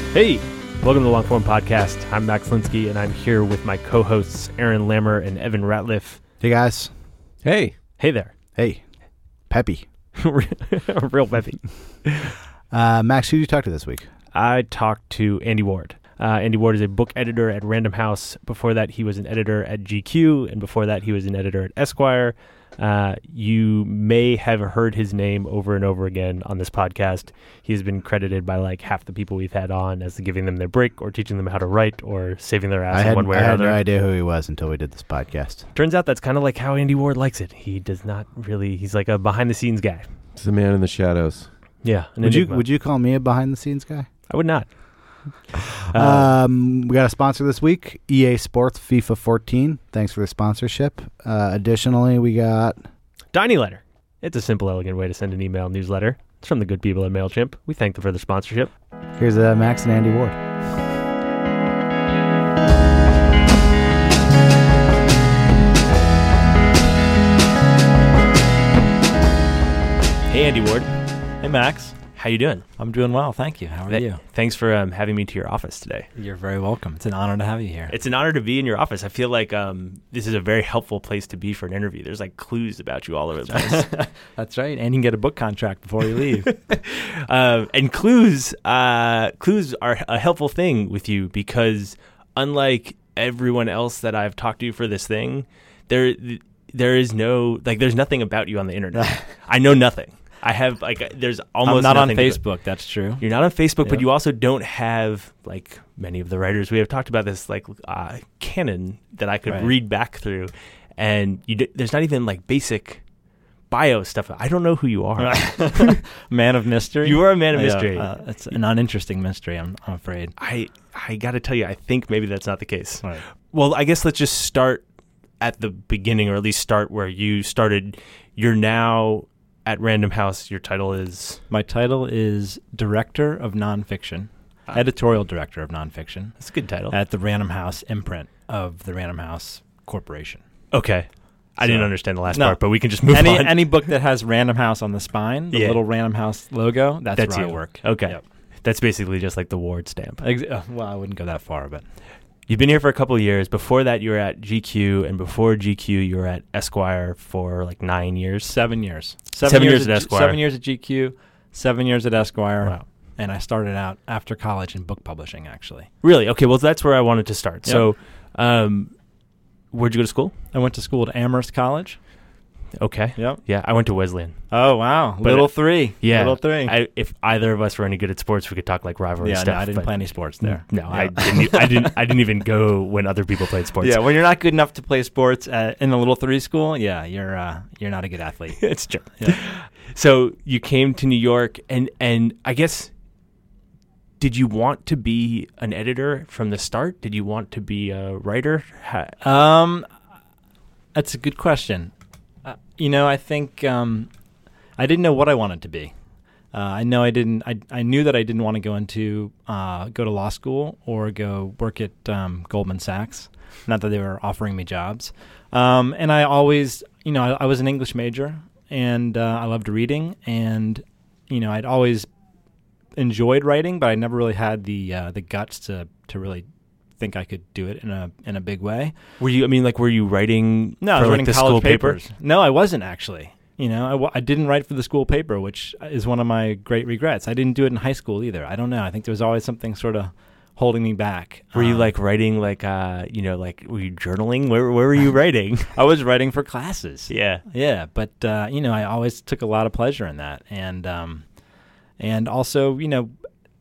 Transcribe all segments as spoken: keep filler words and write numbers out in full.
Hey, welcome to the Longform Podcast. I'm Max Linsky, and I'm here with my co-hosts Aaron Lammer and Evan Ratliff. Hey, guys. Hey. Hey there. Hey. Peppy. Real peppy. Uh, Max, who did you talk to this week? I talked to Andy Ward. Uh, Andy Ward is a book editor at Random House. Before that, he was an editor at G Q, and before that, he was an editor at Esquire. Uh, you may have heard his name over and over again on this podcast. He's been credited by like half the people we've had on as giving them their break or teaching them how to write or saving their ass I in had, one way I or had another. no idea who he was until we did this podcast. Turns out that's kind of like how Andy Ward likes it. He does not really, he's like a behind-the-scenes guy. He's the man in the shadows. Yeah. Would you, would you call me a behind-the-scenes guy? I would not. Uh, Um, we got a sponsor this week, E A Sports FIFA fourteen. Thanks for the sponsorship. Uh, additionally, we got... Tiny Letter. It's a simple, elegant way to send an email newsletter. It's from the good people at MailChimp. We thank them for the sponsorship. Here's uh, Max and Andy Ward. Hey, Andy Ward. Hey, Max. How you doing? I'm doing well, thank you. How are Th- you? Thanks for um, having me to your office today. You're very welcome. It's an honor to have you here. It's an honor to be in your office. I feel like um, this is a very helpful place to be for an interview. There's like clues about you all over the place. That's right. And you can get a book contract before you leave. uh, and clues, uh, clues are a helpful thing with you because unlike everyone else that I've talked to for this thing, there there is no, like there's nothing about you on the internet. I know nothing. I have like there's almost I'm not on nothing to- Facebook. That's true. You're not on Facebook, but Yep. you also don't have like many of the writers. We have talked about this like uh, canon that I could Right. read back through, and you d- there's not even like basic bio stuff. I don't know who you are. Man of mystery. You are a man of Yeah, mystery. uh, it's an uninteresting mystery, I'm, I'm afraid. I I got to tell you, I think maybe that's not the case. Right. Well, I guess let's just start at the beginning, or at least start where you started. You're now at Random House. Your title is My title is Director of Nonfiction, Ah. Editorial Director of Nonfiction that's a good title. at the Random House imprint of the Random House Corporation. Okay, I So- didn't understand the last No. part, but we can just move Any on. any book that has Random House on the spine, the Yeah. little Random House logo, that's, That's where you. I work. Okay. Yep. That's basically just like the Ward stamp. Ex- uh, well, I wouldn't go that far, but You've been here for a couple of years. Before that, you were at G Q, and before G Q, you were at Esquire for like nine years. seven years. Seven years at G- Esquire. Seven years at G Q, seven years at Esquire. Wow. And I started out after college in book publishing, actually. Really? Okay, well, that's where I wanted to start. Yep. So, um, where'd you go to school? I went to school at Amherst College. Okay. Yep. Yeah, I went to Wesleyan. Oh, wow. But, Little uh, three. Yeah. Little three. I, if either of us were any good at sports, we could talk like rivalry yeah, stuff. no, I didn't but play any sports there. No, Yeah. I didn't. e- I didn't. I didn't even go when other people played sports. Yeah, when you're not good enough to play sports at, in the Little Three school, yeah, you're uh, you're not a good athlete. It's true. Yeah. So you came to New York, and and I guess, did you want to be an editor from the start? Did you want to be a writer? Ha- Um, that's a good question. Uh, you know, I think um, I didn't know what I wanted to be. Uh, I know I didn't. I I knew that I didn't want to go into uh, go to law school or go work at um, Goldman Sachs. Not that they were offering me jobs. Um, and I always, you know, I, I was an English major, and uh, I loved reading, and you know, I'd always enjoyed writing, but I never really had the uh, the guts to to really think I could do it in a in a big way. Were you? I mean, like, were you writing? No, I for, was like, writing the college school papers. paper? No, I wasn't actually. You know, I, w- I didn't write for the school paper, which is one of my great regrets. I didn't do it in high school either. I don't know. I think there was always something sort of holding me back. Were you Um, like writing, like, uh, you know, like, were you journaling? Where Where were you writing? I was writing for classes. Yeah. Yeah, but uh, you know, I always took a lot of pleasure in that, and um, and also, you know,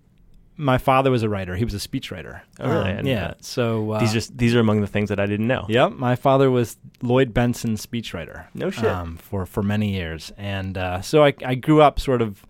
my father was a writer. He was a speechwriter. Oh, really? I Um, didn't yeah. know that. So uh, These just these are among the things that I didn't know. Yep, my father was Lloyd Benson's speechwriter. No shit. Um, for for many years, and uh, so I I grew up sort of,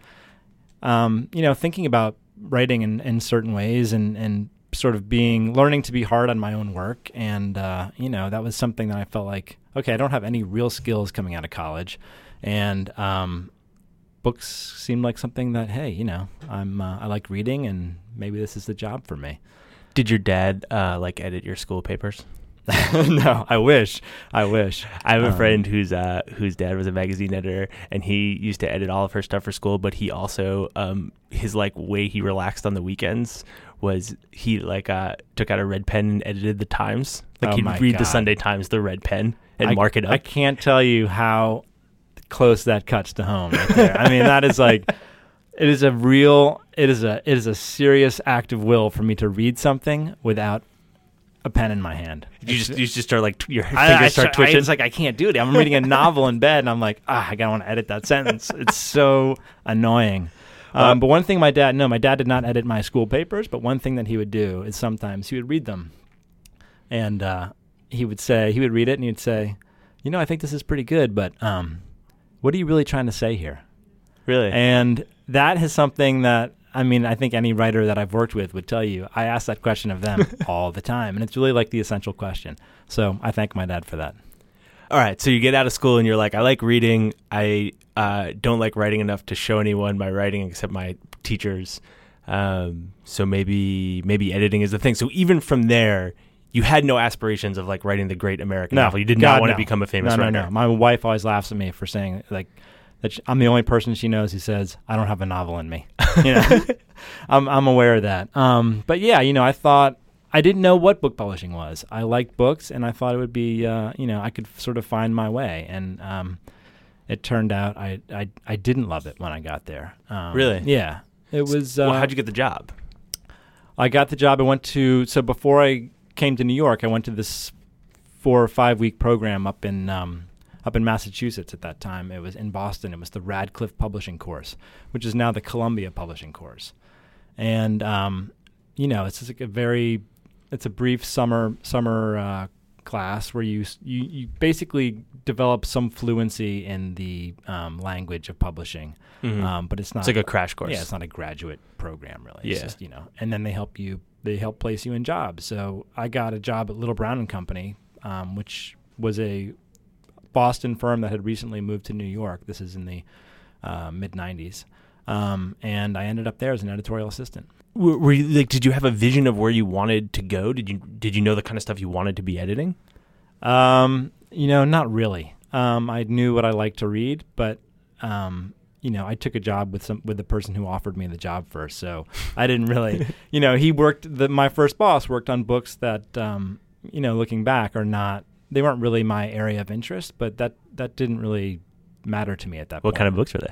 um, you know, thinking about writing in, in certain ways, and and sort of being learning to be hard on my own work, and uh, you know, that was something that I felt like, okay, I don't have any real skills coming out of college, and um, books seemed like something that, hey, you know, I'm uh, I like reading, and maybe this is the job for me. Did your dad uh, like edit your school papers? No, I wish. I wish. I have a Um, friend whose uh, whose dad was a magazine editor, and he used to edit all of her stuff for school. But he also um, his like way he relaxed on the weekends was he like uh, took out a red pen and edited the Times. Like Oh he'd my read God. the Sunday Times, the red pen, and I, mark it up. I can't tell you how close that cuts to home right there. I mean, that is like, it is a real, it is a, it is a serious act of will for me to read something without a pen in my hand. you just you just start like t- your fingers I, I, start I, twitching. it's like I can't do it. I'm reading a novel in bed, and I'm like, ah, I gotta want to edit that sentence. It's so annoying. Um, Um, but one thing my dad, no, my dad did not edit my school papers. But one thing that he would do is sometimes he would read them, and uh, he would say he would read it, and he'd say, you know, I think this is pretty good, but um, what are you really trying to say here? really? And that is something that, I mean, I think any writer that I've worked with would tell you, I ask that question of them all the time. And it's really like the essential question. So I thank my dad for that. All right, so you get out of school and you're like, I like reading. I uh, don't like writing enough to show anyone my writing except my teachers. Um, so maybe maybe editing is the thing. So even from there, you had no aspirations of like writing the great American No, novel. You did God, not want no. to become a famous no, writer. No, no, My wife always laughs at me for saying, like, that sh- I'm the only person she knows who says, I don't have a novel in me. You know, I'm, I'm aware of that. Um, but yeah, you know, I thought, I didn't know what book publishing was. I liked books, and I thought it would be, uh, you know, I could f- sort of find my way. And um, it turned out I, I I didn't love it when I got there. Um, Really? Yeah. It was. Uh, Well, how'd you get the job? I got the job. I went to, so before I came to New York, I went to this four or five week program up in um, up in Massachusetts at that time. It was in Boston. It was the Radcliffe Publishing Course, which is now the Columbia Publishing Course. And, um, you know, it's just like a very, it's a brief summer summer uh, class where you, s- you you basically develop some fluency in the um, language of publishing. Mhm. Um, but it's not It's like a crash course. yeah, it's not a graduate program really. It's Yeah. just, you know, and then they help you, they help place you in jobs. So I got a job at Little Brown and Company, um, which was a Boston firm that had recently moved to New York. This is in the uh, mid nineties. Um, and I ended up there as an editorial assistant. Were, were you like? Did you have a vision of where you wanted to go? Did you Did you know the kind of stuff you wanted to be editing? Um, you know, not really. Um, I knew what I liked to read, but um, you know, I took a job with some with the person who offered me the job first, so I didn't really. You know, he worked. The, my first boss worked on books that, um, you know, looking back, are not. They weren't really my area of interest, but that that didn't really matter to me at that What point. kind of books were they?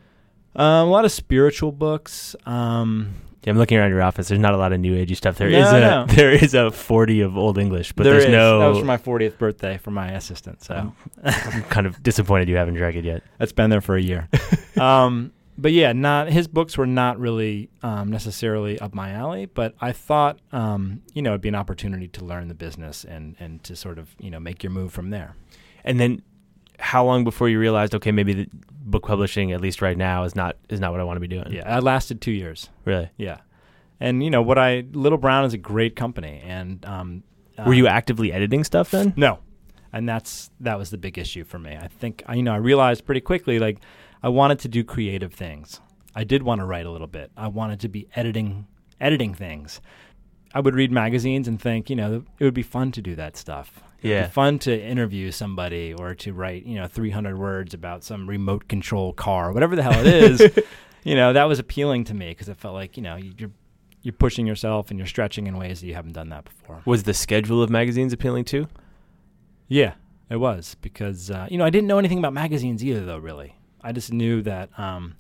Um, a lot of spiritual books. Um, Yeah, I'm looking around your office. There's not a lot of new agey stuff. There No, is a no. there is a forty of Old English, but there there's is. no. That was for my fortieth birthday for my assistant, so. I'm kind of disappointed you haven't drank it yet. It's been there for a year. um, but yeah, not his books were not really um, necessarily up my alley. But I thought, um, you know, it'd be an opportunity to learn the business and and to sort of, you know, make your move from there. And then, how long before you realized, okay, maybe the book publishing, at least right now, is not is not what I want to be doing? Yeah, I lasted two years. Really? Yeah, and you know what I Little Brown is a great company, and um, Were you um, actively editing stuff then? No, and that's that was the big issue for me. I think I- you know I realized pretty quickly, like, I wanted to do creative things. I did want to write a little bit. I wanted to be editing editing things. I would read magazines and think, you know, it would be fun to do that stuff. It'd Yeah. be fun to interview somebody or to write, you know, three hundred words about some remote control car, whatever the hell it is. You know, that was appealing to me because it felt like, you know, you're you're pushing yourself and you're stretching in ways that you haven't done that before. Was the schedule of magazines appealing too? Yeah, it was because, uh, you know, I didn't know anything about magazines either, though, really. I just knew that, um,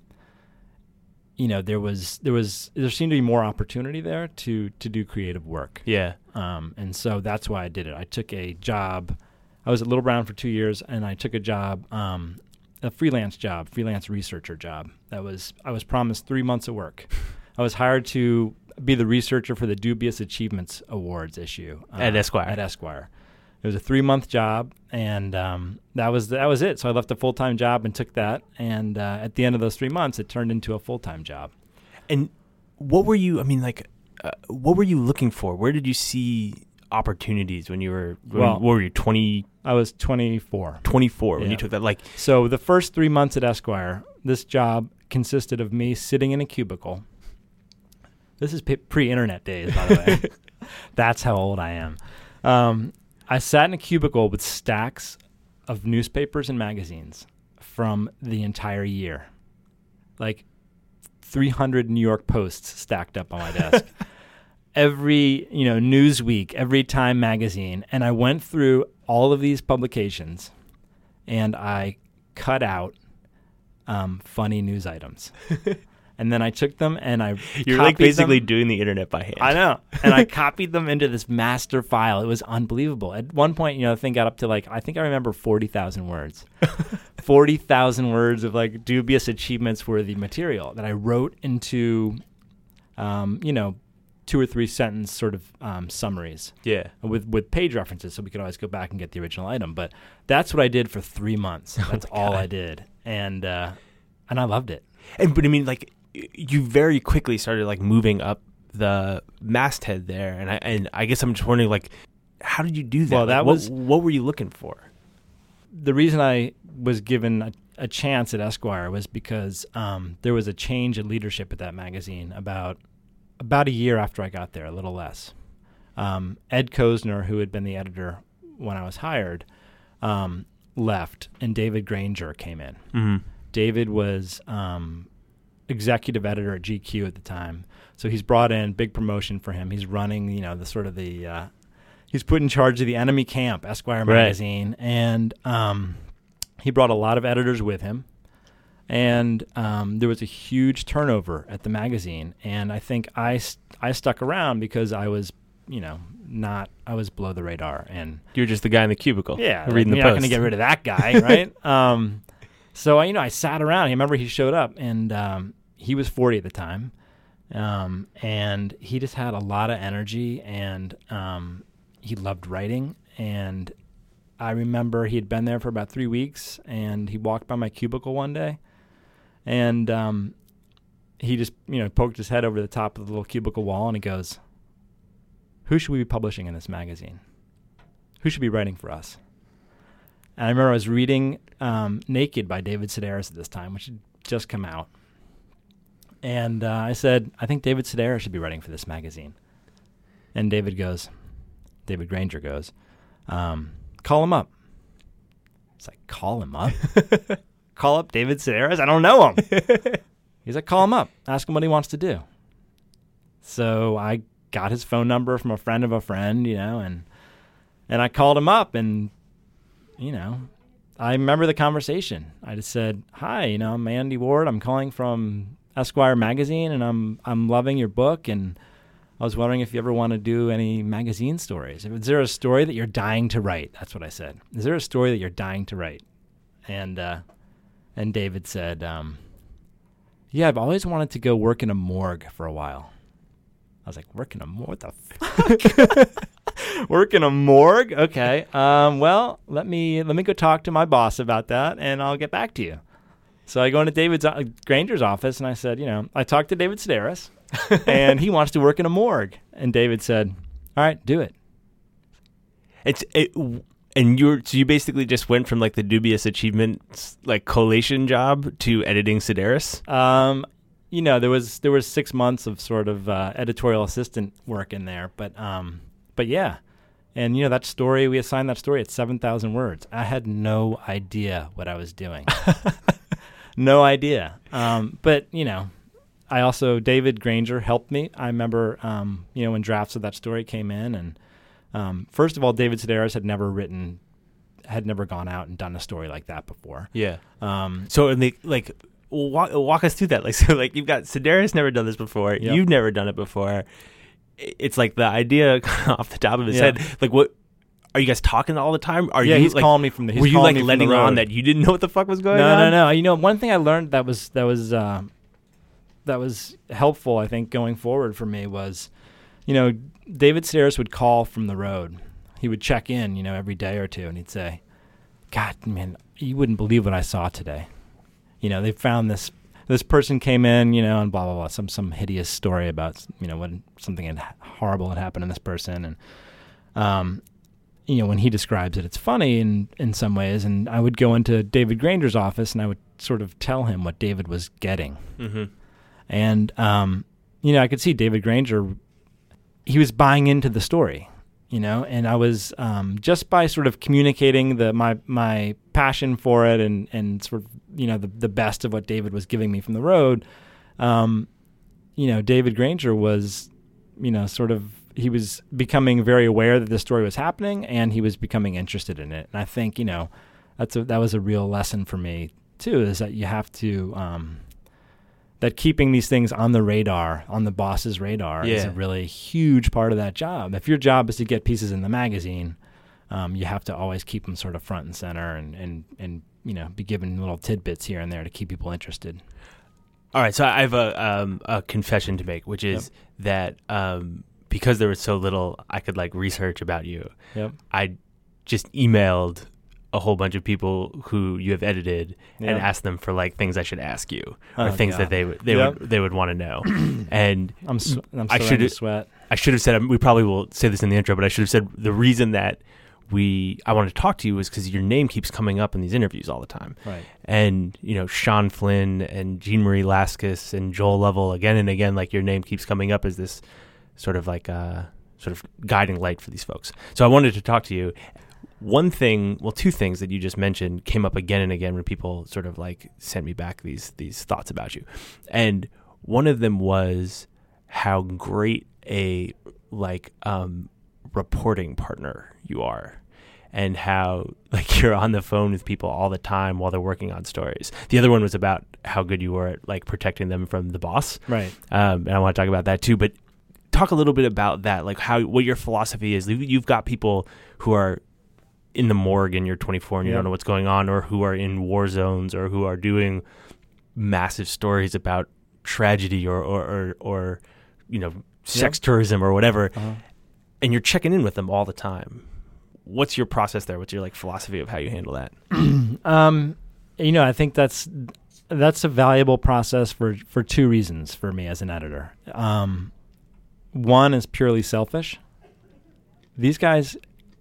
you know, there was, there was, there seemed to be more opportunity there to, to do creative work. Yeah. Um, and so that's why I did it. I took a job. I was at Little Brown for two years, and I took a job, um, a freelance job, freelance researcher job. That was, I was promised three months of work. I was hired to be the researcher for the Dubious Achievements Awards issue. Uh, At Esquire. At Esquire. It was a three-month job, and um, that was that was it. So I left a full-time job and took that, and uh, at the end of those three months, it turned into a full-time job. And what were you, I mean, like, uh, what were you looking for? Where did you see opportunities when you were, when, Well- what were you, twenty, I was twenty-four. twenty-four when Yeah. you took that? Like, So the first three months at Esquire, this job consisted of me sitting in a cubicle. This is p- pre-internet days, by the way. That's how old I am. Um, I sat in a cubicle with stacks of newspapers and magazines from the entire year. Like three hundred New York Posts stacked up on my desk. Every, you know, Newsweek, every Time magazine. And I went through all of these publications and I cut out um, funny news items. And then I took them and I You're like basically them. doing the internet by hand. I know. And I copied them into this master file. It was unbelievable. At one point, you know, the thing got up to like, I think I remember forty thousand words. forty thousand words of like dubious achievements worthy material that I wrote into, um, you know, two or three sentence sort of um, summaries. Yeah. With with page references so we could always go back and get the original item. But that's what I did for three months. That's oh all God. I did. And uh, and I loved it. And but I mean, like, you very quickly started like moving up the masthead there, and I and I guess I'm just wondering, like, how did you do that? Well, that like, what, was what were you looking for? The reason I was given a, a chance at Esquire was because um, there was a change in leadership at that magazine about about a year after I got there, a little less. Um, Ed Kozner, who had been the editor when I was hired, um, left, and David Granger came in. Mm-hmm. David was um, executive editor at G Q at the time, so he's brought in, big promotion for him. He's running, you know, the sort of the uh, he's put in charge of the Enemy Camp, Esquire Right. magazine, and um, he brought a lot of editors with him. And um, there was a huge turnover at the magazine, and I think I st- I stuck around because I was, you know, not I was below the radar, and You're just the guy in the cubicle. yeah, reading like, the you're not post. going to get rid of that guy, right? Um, so I, you know, I sat around. I remember he showed up, and um, he was forty at the time, um, and he just had a lot of energy, and um, he loved writing. And I remember he had been there for about three weeks, and he walked by my cubicle one day, and um, he just, you know, poked his head over the top of the little cubicle wall, and he goes, "Who should we be publishing in this magazine? Who should be writing for us?" And I remember I was reading um, Naked by David Sedaris at this time, which had just come out. And uh, I said, I think David Sedaris should be writing for this magazine. And David goes, David Granger goes, um, call him up. It's like, call him up? Call up David Sedaris? I don't know him. He's like, call him up. Ask him what he wants to do. So I got his phone number from a friend of a friend, you know, and and I called him up, and, you know, I remember the conversation. I just said, hi, you know, I'm Andy Ward. I'm calling from Esquire magazine, and I'm I'm loving your book, and I was wondering if you ever want to do any magazine stories. Is there a story that you're dying to write? That's what I said. Is there a story that you're dying to write? And uh, and David said, um, yeah, I've always wanted to go work in a morgue for a while. I was like, work in a morgue? What the fuck? Work in a morgue? Okay. Um, well, let me let me go talk to my boss about that, and I'll get back to you. So I go into David uh, Granger's office, and I said, you know, I talked to David Sedaris, and he wants to work in a morgue. And David said, all right, do it. It's it, and you're so you basically just went from like the dubious achievements like collation job to editing Sedaris. Um, you know, there was there was six months of sort of uh, editorial assistant work in there, but um, but yeah, and you know that story, we assigned that story at seven thousand words. I had no idea what I was doing, no idea. Um, but you know, I also David Granger helped me. I remember, um, you know, when drafts of that story came in, and um, first of all, David Sedaris had never written, had never gone out and done a story like that before. Yeah. Um, So and they like. Walk, walk us through that. Like, so, like you've got Sedaris never done this before. Yep. You've never done it before. It's like the idea off the top of his Yeah. head. Like, what are you guys talking all the time? Are yeah, you he's like, calling me from the. He's were you calling like me from letting the on road. that you didn't know what the fuck was going No, on? no, no. You know, one thing I learned that was that was uh, that was helpful, I think, going forward for me was, you know, David Sedaris would call from the road. He would check in, you know, every day or two, and he'd say, "God, man, you wouldn't believe what I saw today. You know, they found this." This person came in, you know, and blah, blah, blah, some some hideous story about, you know, when something had, horrible had happened to this person. And, um, you know, when he describes it, it's funny in, in some ways. And I would go into David Granger's office, and I would sort of tell him what David was getting. Mm-hmm. And, um, you know, I could see David Granger, he was buying into the story. you know, and I was um, just by sort of communicating the my my passion for it and and sort of, you know, the the best of what David was giving me from the road. Um, you know, David Granger was, you know, sort of, he was becoming very aware that this story was happening, and he was becoming interested in it. And I think, you know, that's a, that was a real lesson for me too, is that you have to, um, that keeping these things on the radar, on the boss's radar, yeah. is a really huge part of that job. If your job is to get pieces in the magazine, um, you have to always keep them sort of front and center, and, and, and, you know, be given little tidbits here and there to keep people interested. All right. So I have a, um, a confession to make, which is yep. that, um, because there was so little I could like research about you, yep. I just emailed a whole bunch of people who you have edited yep. and asked them for like things I should ask you or oh, things God. that they would they yep. would they would want to know. And I'm sw- I'm I starting should to sweat. I should have said, we probably will say this in the intro, but I should have said the reason that we I wanted to talk to you was because your name keeps coming up in these interviews all the time. Right. And, you know, Sean Flynn and Jean Marie Laskus and Joel Lovell, again and again, like your name keeps coming up as this sort of like uh sort of guiding light for these folks. So I wanted to talk to you. One thing, well, two things that you just mentioned came up again and again when people sort of like sent me back these these thoughts about you. And one of them was how great a like um, reporting partner you are, and how like you're on the phone with people all the time while they're working on stories. The other one was about how good you were at like protecting them from the boss. Right. Um, and I want to talk about that too, but talk a little bit about that, like how, what your philosophy is. You've got people who are in the morgue and you're twenty-four and you yep. don't know what's going on, or who are in war zones, or who are doing massive stories about tragedy or, or, or, or you know, sex yep. tourism or whatever. Uh-huh. And you're checking in with them all the time. What's your process there? What's your like philosophy of how you handle that? um, you know, I think that's, that's a valuable process for, for two reasons for me as an editor. Um, one is purely selfish. These guys,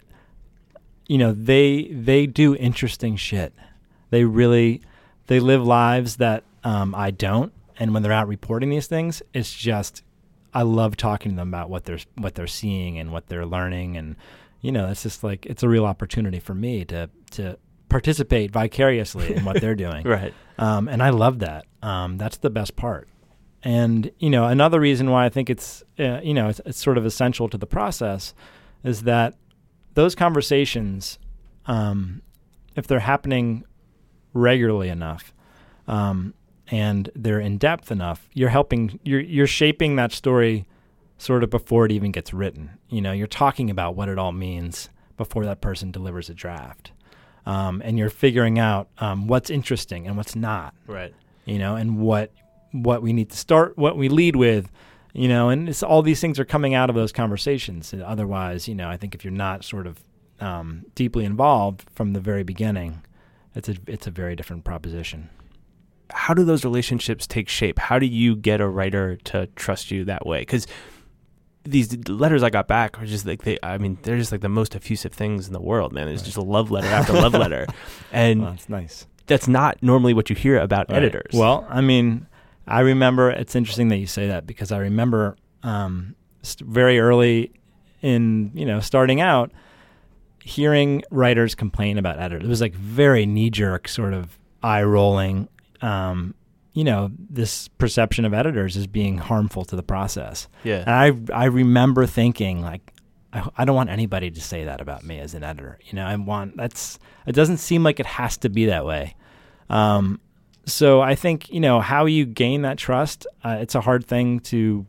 you know, they they do interesting shit. They really, they live lives that um, I don't. And when they're out reporting these things, it's just, I love talking to them about what they're what they're seeing and what they're learning. And, you know, it's just like, it's a real opportunity for me to to participate vicariously in what they're doing. Right. Um, and I love that. Um, that's the best part. And, you know, another reason why I think it's, uh, you know, it's, it's sort of essential to the process is that those conversations, um, if they're happening regularly enough, um, and they're in depth enough, you're helping, you're you're shaping that story sort of before it even gets written. You know, you're talking about what it all means before that person delivers a draft, um, and you're figuring out um, what's interesting and what's not. Right. You know, and what what we need to start, what we lead with. You know, and it's, all these things are coming out of those conversations. Otherwise, you know, I think if you're not sort of um, deeply involved from the very beginning, it's a it's a very different proposition. How do those relationships take shape? How do you get a writer to trust you that way? Because these letters I got back are just like, they, I mean, they're just like the most effusive things in the world, man. It's right. just a love letter after love letter. And well, that's nice. That's not normally what you hear about right. editors. Well, I mean, I remember, it's interesting that you say that, because I remember um, st- very early in, you know, starting out, hearing writers complain about editors. It was like very knee-jerk sort of eye-rolling, um, you know, this perception of editors as being harmful to the process. Yeah. And I I remember thinking, like, I, I don't want anybody to say that about me as an editor. You know, I want, that's, it doesn't seem like it has to be that way. Um, so I think, you know, how you gain that trust, uh, it's a hard thing to,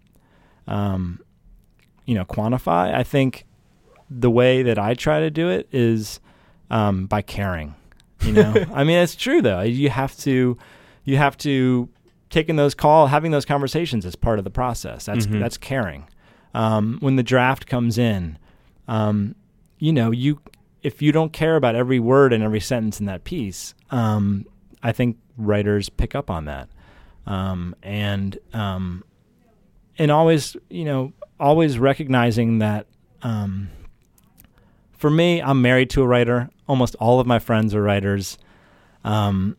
um, you know, quantify. I think the way that I try to do it is um, by caring. You know, I mean, it's true though. You have to, you have to taking those call, having those conversations as part of the process. That's mm-hmm. that's caring. Um, when the draft comes in, um, you know, you if you don't care about every word and every sentence in that piece, um, I think writers pick up on that, um, and um, and always, you know, always recognizing that. Um, for me, I'm married to a writer. Almost all of my friends are writers. Um,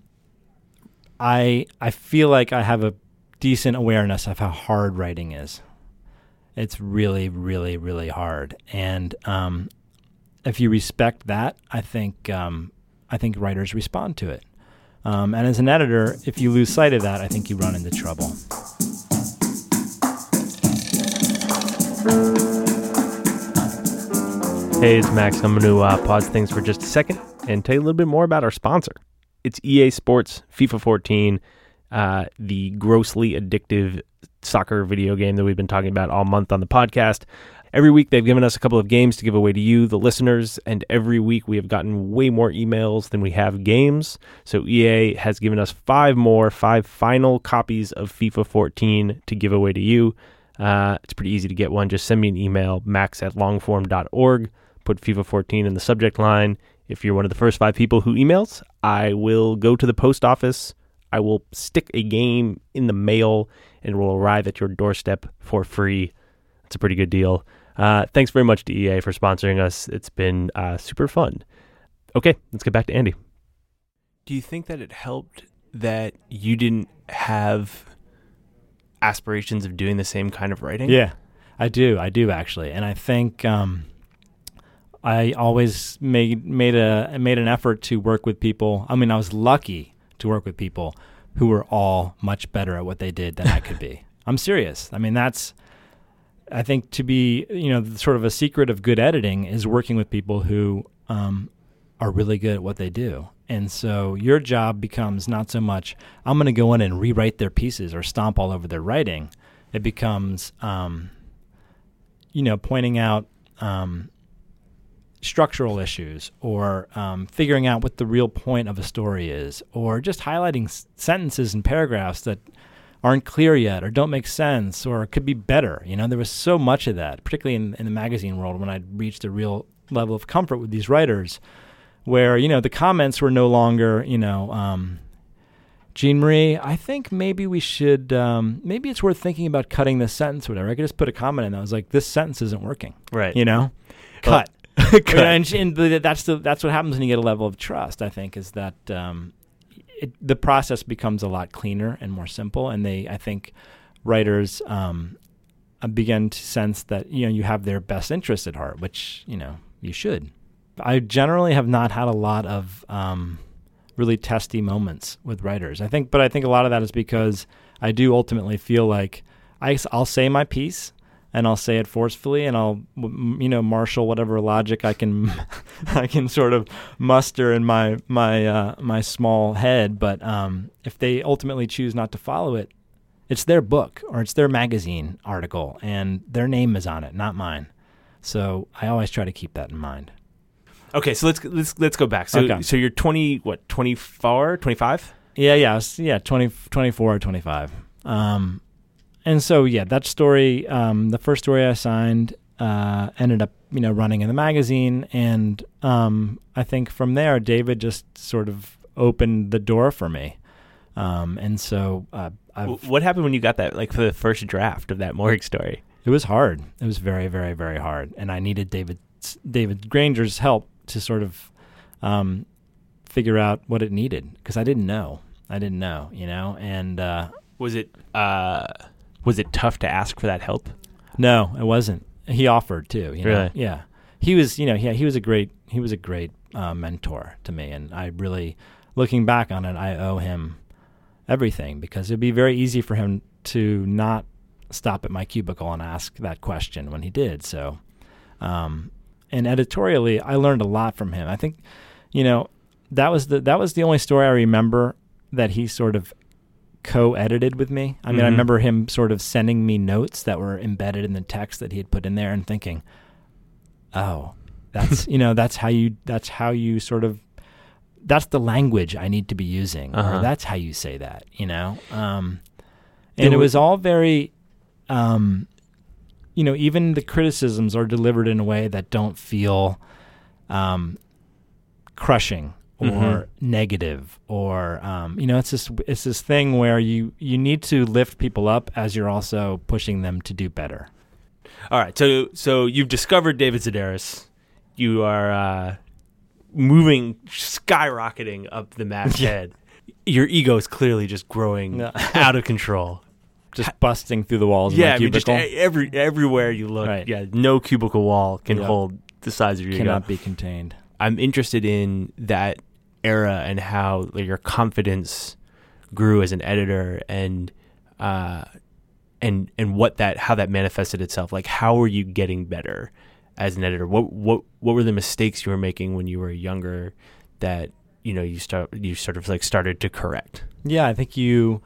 I I feel like I have a decent awareness of how hard writing is. It's really, really, really hard. And um, if you respect that, I think um, I think writers respond to it. Um, and as an editor, if you lose sight of that, I think you run into trouble. Hey, it's Max. I'm going to uh, pause things for just a second and tell you a little bit more about our sponsor. It's E A Sports FIFA fourteen, uh, the grossly addictive soccer video game that we've been talking about all month on the podcast. Every week, they've given us a couple of games to give away to you, the listeners, and every week we have gotten way more emails than we have games. So E A has given us five more, five final copies of FIFA fourteen to give away to you. Uh, it's pretty easy to get one. Just send me an email, max at longform dot org. Put FIFA fourteen in the subject line. If you're one of the first five people who emails, I will go to the post office. I will stick a game in the mail and it will arrive at your doorstep for free. It's a pretty good deal. Uh, thanks very much to E A for sponsoring us. It's been uh, super fun. Okay, let's get back to Andy. Do you think that it helped that you didn't have aspirations of doing the same kind of writing? Yeah, I do. I do, actually. And I think um, I always made made a made an effort to work with people. I mean, I was lucky to work with people who were all much better at what they did than I could be. I'm serious. I mean, that's, I think to be, you know, sort of a secret of good editing is working with people who um, are really good at what they do. And so your job becomes not so much, I'm going to go in and rewrite their pieces or stomp all over their writing. It becomes, um, you know, pointing out um, structural issues or um, figuring out what the real point of a story is, or just highlighting s- sentences and paragraphs that aren't clear yet or don't make sense or could be better. You know, there was so much of that, particularly in, in the magazine world when I'd reached a real level of comfort with these writers where, you know, the comments were no longer, you know, um, Jean Marie, I think maybe we should, um, maybe it's worth thinking about cutting this sentence or whatever. I could just put a comment in that was like, this sentence isn't working. Right. You know, Well, cut. cut. And, and that's the, that's what happens when you get a level of trust, I think, is that um, it, the process becomes a lot cleaner and more simple. And they, I think, writers um, begin to sense that, you know, you have their best interest at heart, which, you know, you should. I generally have not had a lot of um, really testy moments with writers. I think, but I think a lot of that is because I do ultimately feel like I, I'll say my piece and I'll say it forcefully and I'll, you know, marshal whatever logic I can, I can sort of muster in my my uh, my small head. But um, if they ultimately choose not to follow it, it's their book or it's their magazine article and their name is on it, not mine. So I always try to keep that in mind. Okay, so let's let's let's go back. So Okay. so you're twenty, what, twenty-four, twenty-five? Yeah, yeah, I was- yeah, twenty, twenty-four or twenty-five. Um, and so, yeah, that story, um, the first story I signed uh, ended up, you know, running in the magazine. And um, I think from there, David just sort of opened the door for me. Um, and so uh, I've, What happened when you got that, like, for the first draft of that Morgue story? it was hard. It was very, very, very hard. And I needed David David Granger's help to sort of um, figure out what it needed because I didn't know. I didn't know, you know. And uh, Was it uh, was it tough to ask for that help? no, it wasn't. He offered too. You know? Really? Yeah. He was, you know, yeah, he was a great, he was a great uh, mentor to me, and I really, looking back on it, I owe him everything because it'd be very easy for him to not stop at my cubicle and ask that question when he did. So. Um, And editorially, I learned a lot from him. I think, you know, that was the that was the only story I remember that he sort of co-edited with me. I mean, Mm-hmm. I remember him sort of sending me notes that were embedded in the text that he had put in there, and thinking, "Oh, that's you know, that's how you that's how you sort of that's the language I need to be using, Uh-huh. or that's how you say that." You know, um, It and it was- was all very. Um, You know, even the criticisms are delivered in a way that don't feel um, crushing or Mhm. negative, or um, you know, it's this it's this thing where you you need to lift people up as you're also pushing them to do better. All right, so so you've discovered David Sedaris. You are uh, moving, skyrocketing up the masthead. Your ego is clearly just growing No. out of control. just busting through the walls. Yeah, of my I mean, just cubicle. e- every everywhere you look, Right. yeah, no cubicle wall can Yeah. hold the size of your ego. Cannot be contained. I'm interested in that era and how like, your confidence grew as an editor, and uh, and and what that how that manifested itself. Like, how were you getting better as an editor? What what what were the mistakes you were making when you were younger that you know you start you sort of like started to correct? Yeah, I think you.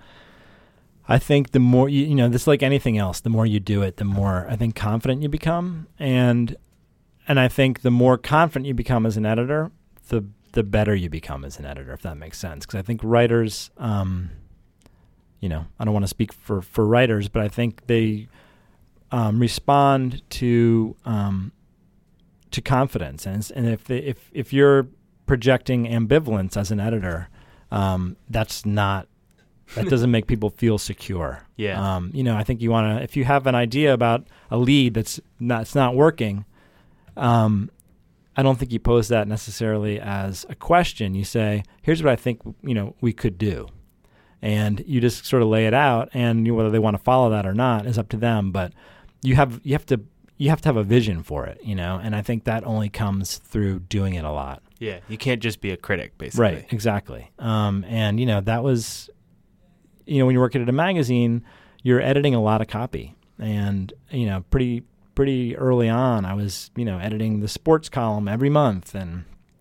I think the more you, you know, this is like anything else. The more you do it, the more I think confident you become, and and I think the more confident you become as an editor, the the better you become as an editor, if that makes sense. Because I think writers, um, you know, I don't want to speak for, for writers, but I think they um, respond to um, to confidence, and and if they, if if you're projecting ambivalence as an editor, um, that's not that doesn't make people feel secure. Yeah. Um, you know, I think you want to if you have an idea about a lead that's not it's not working. Um, I don't think you pose that necessarily as a question. You say, here's what I think, you know, we could do. And you just sort of lay it out, and you, whether they want to follow that or not is up to them. But you have you have to you have to have a vision for it, you know, and I think that only comes through doing it a lot. Yeah, you can't just be a critic, basically. Right, exactly. Um, and, you know, that was, you know, when you're working at a magazine, you're editing a lot of copy. And, you know, pretty pretty early on, I was, you know, editing the sports column every month. And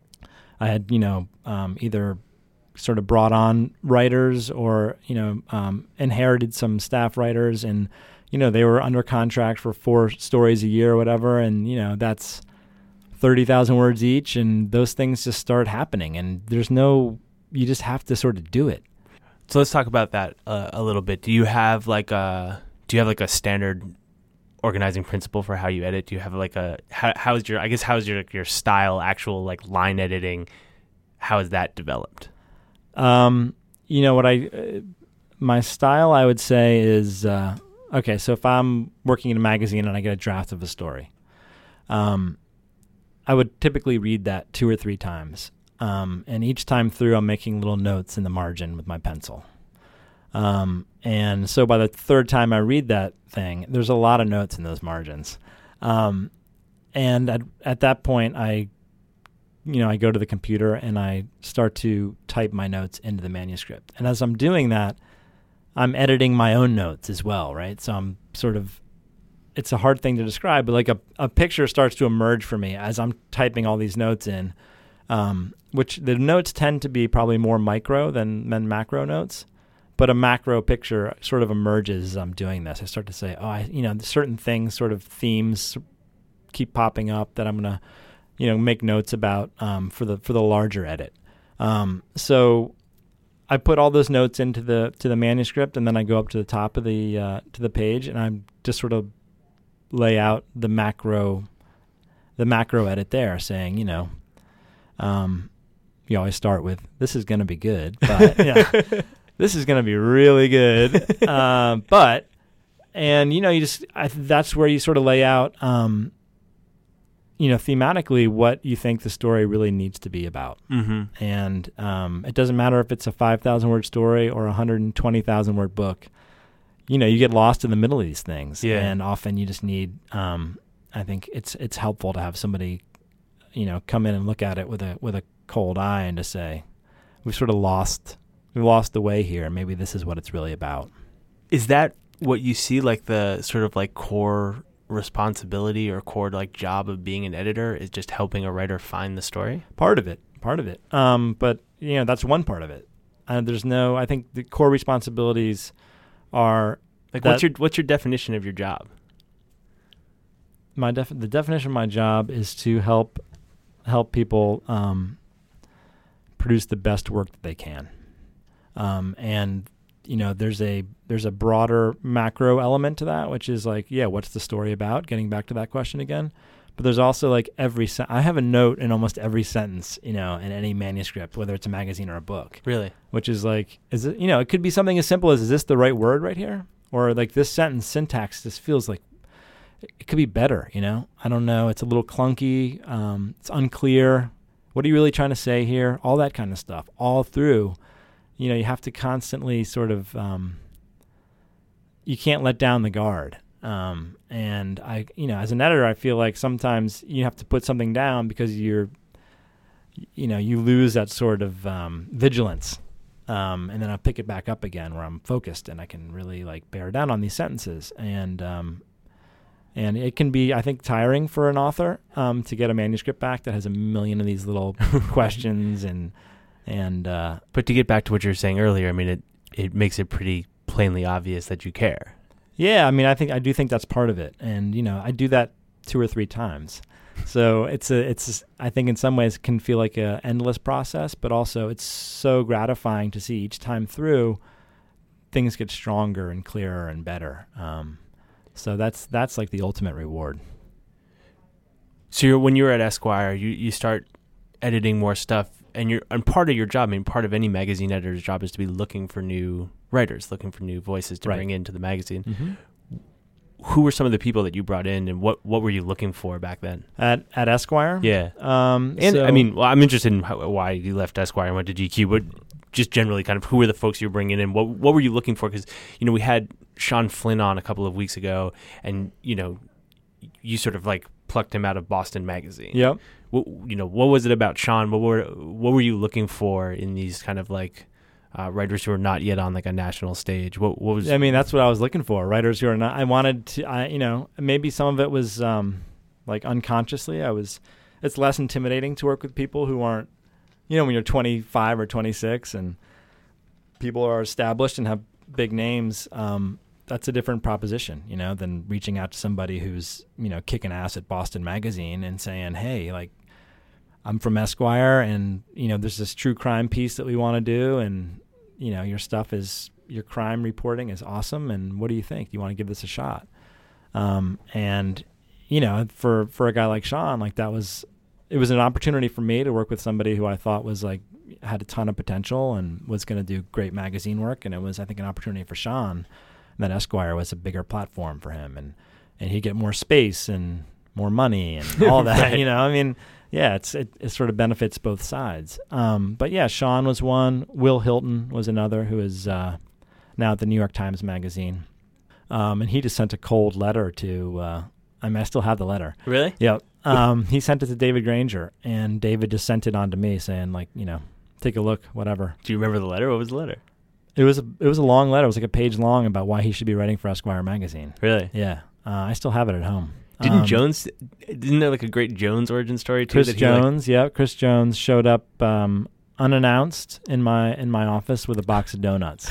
I had, you know, um, either sort of brought on writers or, you know, um, inherited some staff writers. And, you know, they were under contract for four stories a year or whatever. And, you know, that's thirty thousand words each. And those things just start happening. And there's no, you just have to sort of do it. So let's talk about that uh, a little bit. Do you have like a, do you have like a standard organizing principle for how you edit? Do you have like a, how, how's your, I guess, how's your, your style, actual like line editing? How is that developed? Um, you know what I, uh, my style, I would say is, uh, okay, so if I'm working in a magazine and I get a draft of a story, um, I would typically read that two or three times. Um, and each time through, I'm making little notes in the margin with my pencil. Um, and so by the third time I read that thing, there's a lot of notes in those margins. Um, and at, at that point, I, you know, I go to the computer and I start to type my notes into the manuscript. And as I'm doing that, I'm editing my own notes as well, right? So I'm sort of, it's a hard thing to describe, but like a, a picture starts to emerge for me as I'm typing all these notes in, um, which the notes tend to be probably more micro than, than macro notes. But a macro picture sort of emerges as I'm doing this. I start to say, oh, I, you know, certain things, sort of themes keep popping up that I'm going to, you know, make notes about um, for the for the larger edit. Um, so I put all those notes into the to the manuscript, and then I go up to the top of the uh, to the page, and I just sort of lay out the macro the macro edit there, saying, you know, um, you always start with, this is going to be good, but yeah. This is going to be really good. um, but, and, you know, you just, I, that's where you sort of lay out, um, you know, thematically what you think the story really needs to be about. Mm-hmm. And um, it doesn't matter if it's a five thousand word story or a one hundred twenty thousand word book. You know, you get lost in the middle of these things. Yeah. And often you just need, um, I think it's it's helpful to have somebody, you know, come in and look at it with a with a cold eye and to say, we've sort of lost... We lost the way here. Maybe this is what it's really about. Is that what you see, like the sort of like core responsibility or core like job of being an editor, is just helping a writer find the story? Part of it, part of it. Um, but you know, that's one part of it. Uh, there's no. I think the core responsibilities are like that, what's your what's your definition of your job? My def- the definition of my job is to help help people um, produce the best work that they can. Um, and, you know, there's a there's a broader macro element to that, which is like, yeah, what's the story about? Getting back to that question again. But there's also like every sen- I have a note in almost every sentence, you know, in any manuscript, whether it's a magazine or a book. Really? Which is like, is it, you know, it could be something as simple as, is this the right word right here? Or like this sentence syntax, this feels like it could be better, you know? I don't know. It's a little clunky. Um, it's unclear. What are you really trying to say here? All that kind of stuff, all through. You know, you have to constantly sort of um, you can't let down the guard. Um, and I, you know, as an editor, I feel like sometimes you have to put something down because you're, you know, you lose that sort of um, vigilance. Um, and then I'll pick it back up again where I'm focused and I can really like bear down on these sentences. And, um, and it can be, I think, tiring for an author um, to get a manuscript back that has a million of these little questions and, and, uh, But to get back to what you were saying earlier, I mean, it, it makes it pretty plainly obvious that you care. Yeah, I mean, I think I do think that's part of it, and you know, I do that two or three times, so it's a, it's. I think in some ways it can feel like a endless process, but also it's so gratifying to see each time through, things get stronger and clearer and better. Um, so that's that's like the ultimate reward. So you're, when you're at Esquire, you you start editing more stuff, and you're and part of your job, I mean, part of any magazine editor's job is to be looking for new writers, looking for new voices to Right. bring into the magazine. Mm-hmm. Who were some of the people that you brought in, and what, what were you looking for back then? At at Esquire, Yeah. Um, And so- I mean, well, I'm interested in how, why you left Esquire and went to G Q, but just generally kind of who were the folks you were bringing in? What what were you looking for? Because, you know, we had Sean Flynn on a couple of weeks ago, and, you know, you sort of like plucked him out of Boston Magazine. Yep. What, you know, what was it about Sean? What were what were you looking for in these kind of like uh, writers who are not yet on like a national stage? What what was? I mean, that's what I was looking for. Writers who are not. I wanted to. I you know maybe some of it was um, like unconsciously. I was. It's less intimidating to work with people who aren't. You know, when you're twenty-five or twenty-six and people are established and have big names. Um, that's a different proposition, you know, than reaching out to somebody who's, you know, kicking ass at Boston Magazine and saying, hey, like, I'm from Esquire and, you know, there's this true crime piece that we want to do. And, you know, your stuff is, your crime reporting is awesome. And what do you think? Do you want to give this a shot? Um, and, you know, for, for a guy like Sean, like that was, it was an opportunity for me to work with somebody who I thought was like, had a ton of potential and was going to do great magazine work. And it was, I think, an opportunity for Sean. That Esquire was a bigger platform for him, and, and he'd get more space and more money and all that. Right. You know, I mean, yeah, it's it, it sort of benefits both sides. Um, but yeah, Sean was one. Will Hilton was another, who is uh, now at the New York Times Magazine, um, and he just sent a cold letter to. Uh, I mean, I still have the letter. Really? Yep. Um, he sent it to David Granger, and David just sent it on to me, saying like, you know, take a look, whatever. Do you remember the letter? What was the letter? It was a, it was a long letter. It was like a page long about why he should be writing for Esquire magazine. Really? Yeah, uh, I still have it at home. Didn't Um, Jones? Isn't there like a great Jones origin story too? Chris that he, like- Jones, yeah, Chris Jones showed up um, unannounced in my in my office with a box of donuts,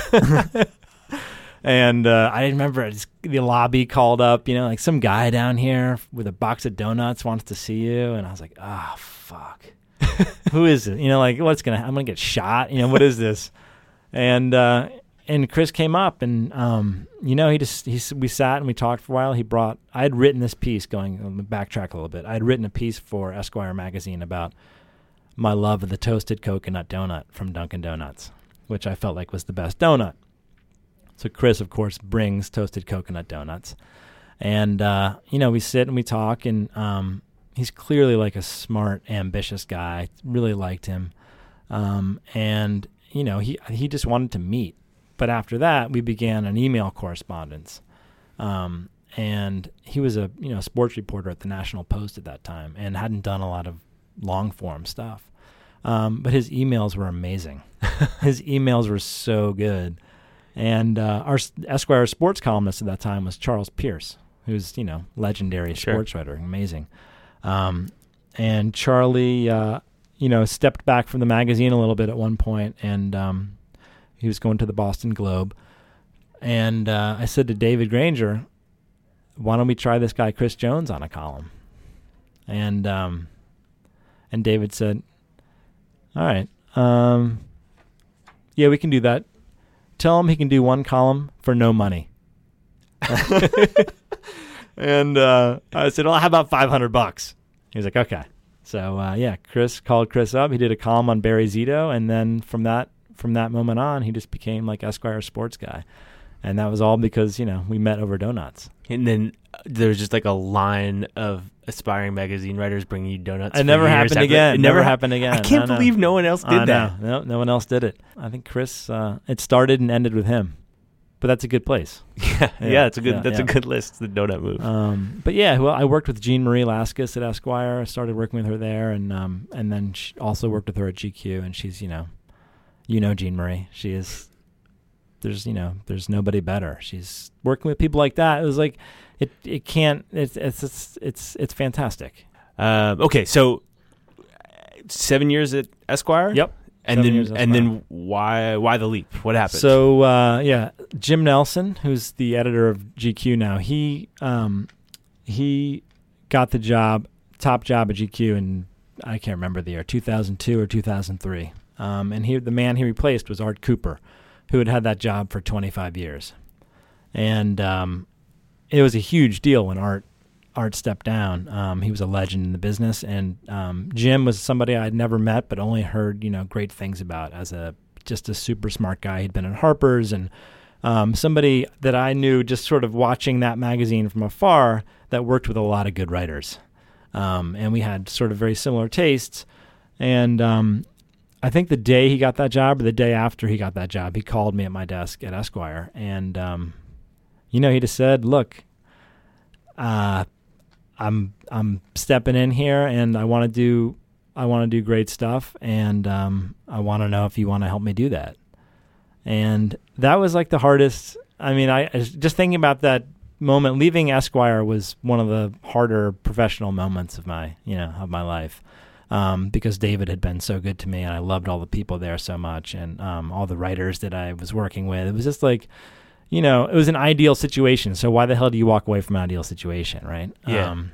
and uh, I remember just, the lobby called up, you know, like some guy down here with a box of donuts wants to see you, and I was like, oh fuck, who is it? You know, like what's gonna? I'm gonna get shot. You know, what is this? And uh, and Chris came up, and um, you know, he just he we sat and we talked for a while. He brought I had written this piece. Going let me backtrack a little bit. I had written a piece for Esquire magazine about my love of the toasted coconut donut from Dunkin' Donuts, which I felt like was the best donut. So Chris, of course, brings toasted coconut donuts, and uh, you know, we sit and we talk, and um, he's clearly like a smart, ambitious guy. Really liked him, um, and. You know, he he just wanted to meet. But after that, we began an email correspondence. Um, and he was a, you know, sports reporter at the National Post at that time and hadn't done a lot of long-form stuff. Um, but his emails were amazing. His emails were so good. And uh, our Esquire sports columnist at that time was Charles Pierce, who's, you know, legendary Sure. sports writer, amazing. Um, and Charlie... Uh, you know, stepped back from the magazine a little bit at one point, and um, he was going to the Boston Globe. And uh, I said to David Granger, why don't we try this guy Chris Jones on a column? And um, and David said, all right, um, yeah, we can do that. Tell him he can do one column for no money. And uh, I said, well, how about five hundred bucks? He was like, okay. So uh, yeah, Chris called Chris up. He did a column on Barry Zito, and then from that from that moment on, he just became like Esquire sports guy, and that was all because you know we met over donuts. And then uh, there's just like a line of aspiring magazine writers bringing you donuts. It for never years happened after- again. It never hap- happened again. I can't No, no. believe no one else did I that. know. No, no one else did it. I think Chris. Uh, it started and ended with him. but that's a good place. yeah, yeah, Yeah, it's a good yeah, that's yeah. a good list. The donut move. Um, but yeah, well, I worked with Jean Marie Laskus at Esquire. I started working with her there, and um, and then she also worked with her at G Q. And she's, you know, you know Jean Marie. She is. There's you know there's nobody better. She's working with people like that. It was like, it it can't. It's it's it's it's, it's fantastic. Um, okay, so seven years at Esquire. Yep. And Seven then years at and Esquire. then why why the leap? What happened? So uh, yeah, Jim Nelson, who's the editor of G Q now, he um, he got the job, top job at G Q in, I can't remember the year, two thousand two or two thousand three. Um, and he the man he replaced was Art Cooper, who had had that job for twenty-five years. And um, it was a huge deal when Art Art stepped down. Um, he was a legend in the business, and um, Jim was somebody I'd never met, but only heard, you know, great things about as a just a super smart guy. He'd been at Harper's, and um, somebody that I knew just sort of watching that magazine from afar that worked with a lot of good writers. Um, and we had sort of very similar tastes. And um, I think the day he got that job, or the day after he got that job, he called me at my desk at Esquire, and um, you know, he just said, "Look, uh, I'm I'm stepping in here, and I want to do I want to do great stuff, and um, I want to know if you want to help me do that." And that was like the hardest. I mean, I, I was just thinking about that moment. Leaving Esquire was one of the harder professional moments of my you know of my life, um, because David had been so good to me, and I loved all the people there so much, and um, all the writers that I was working with. It was just like, you know, it was an ideal situation. So why the hell do you walk away from an ideal situation, right? Yeah. Um,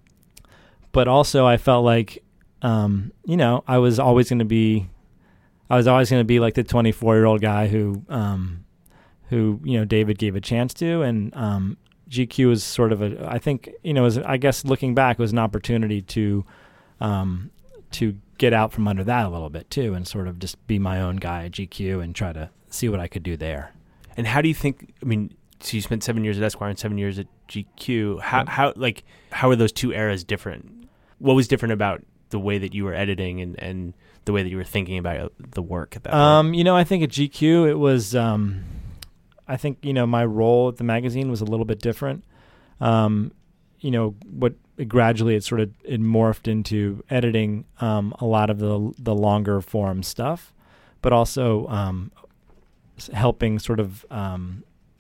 but also I felt like, um, you know, I was always going to be, I was always going to be like the twenty-four-year-old guy who, um, who, you know, David gave a chance to. And um, G Q was sort of a, I think, you know, was, I guess looking back, it was an opportunity to, um, to get out from under that a little bit too, and sort of just be my own guy at G Q and try to see what I could do there. And how do you think? I mean, so you spent seven years at Esquire and seven years at G Q. How Yep. how like how are those two eras different? What was different about the way that you were editing and, and the way that you were thinking about the work at that point? Um, you know, I think at G Q it was. Um, I think you know my role at the magazine was a little bit different. Um, you know, what gradually it sort of it morphed into editing um, a lot of the the longer form stuff, but also um, helping sort of um,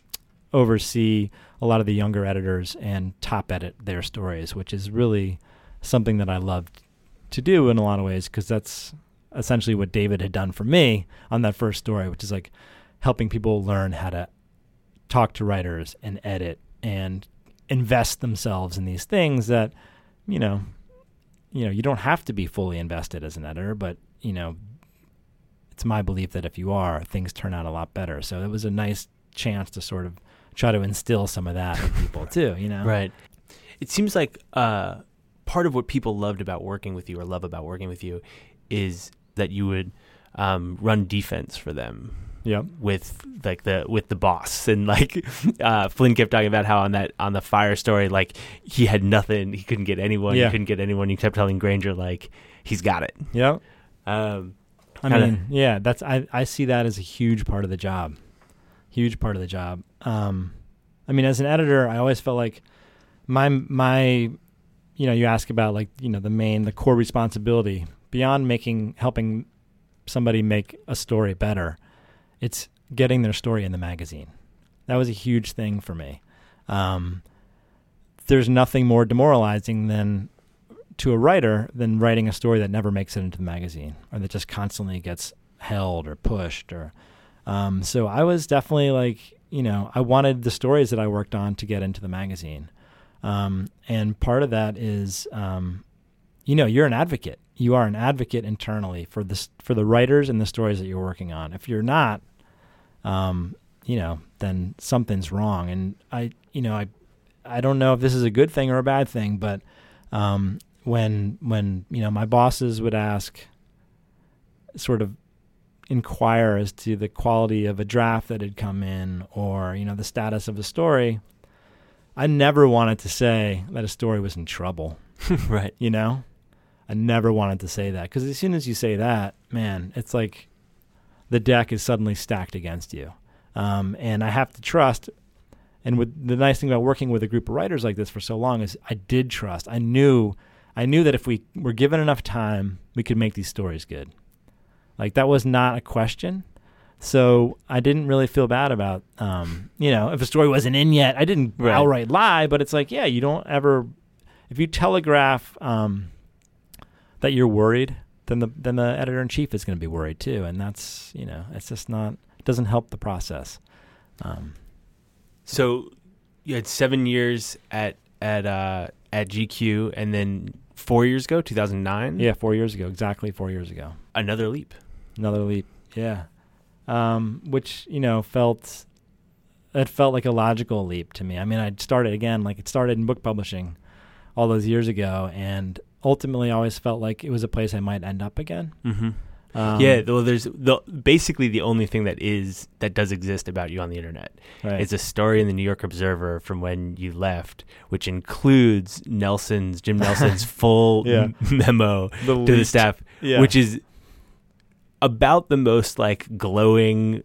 oversee a lot of the younger editors and top edit their stories, which is really something that I loved to do in a lot of ways, because that's essentially what David had done for me on that first story, which is like helping people learn how to talk to writers and edit and invest themselves in these things that, you know, you know, you don't have to be fully invested as an editor, but, you know, it's my belief that if you are, things turn out a lot better. So it was a nice chance to sort of try to instill some of that in people too, you know? Right. It seems like uh, part of what people loved about working with you or love about working with you is that you would um, run defense for them. Yep. With like the with the boss, and like uh, Flynn kept talking about how on that on the fire story, like he had nothing, he couldn't get anyone, Yeah. he couldn't get anyone. He kept telling Granger like he's got it. Yep. Um, I Kinda- mean, yeah, that's I, I see that as a huge part of the job. Huge part of the job. Um, I mean, as an editor, I always felt like my my you know, you ask about like, you know, the main the core responsibility beyond making helping somebody make a story better. It's getting their story in the magazine. That was a huge thing for me. Um, there's nothing more demoralizing than to a writer than writing a story that never makes it into the magazine, or that just constantly gets held or pushed. Or um, so I was definitely like, you know, I wanted the stories that I worked on to get into the magazine. Um, and part of that is, um, you know, you're an advocate. You are an advocate internally for this, for the writers and the stories that you're working on. If you're not, um, you know, then something's wrong. And I, you know, I, I don't know if this is a good thing or a bad thing, but um, when, when, you know, my bosses would ask, sort of inquire as to the quality of a draft that had come in, or, you know, the status of a story, I never wanted to say that a story was in trouble. right. You know? I never wanted to say that, because as soon as you say that, man, it's like the deck is suddenly stacked against you. Um, and I have to trust. And with the nice thing about working with a group of writers like this for so long is I did trust. I knew, I knew that if we were given enough time, we could make these stories good. Like that was not a question. So I didn't really feel bad about, um, you know, if a story wasn't in yet. I didn't Right. outright lie, but it's like, yeah, you don't ever, if you telegraph um, that you're worried, then the then the editor in chief is going to be worried too, and that's, you know, it's just not, it doesn't help the process. Um, So you had seven years at at uh, at G Q, and then four years ago, two thousand nine. yeah, four years ago, exactly four years ago, Another leap. another leap. Yeah, um, which you know felt it felt like a logical leap to me. I mean, I started again, like it started in book publishing all those years ago, and ultimately, I always felt like it was a place I might end up again. Mm-hmm. Um, yeah, well, there's the basically the only thing that is that does exist about you on the internet. right. It's a story in the New York Observer from when you left, which includes Nelson's Jim Nelson's full Yeah. m- memo the to the least- staff, yeah. which is about the most like glowing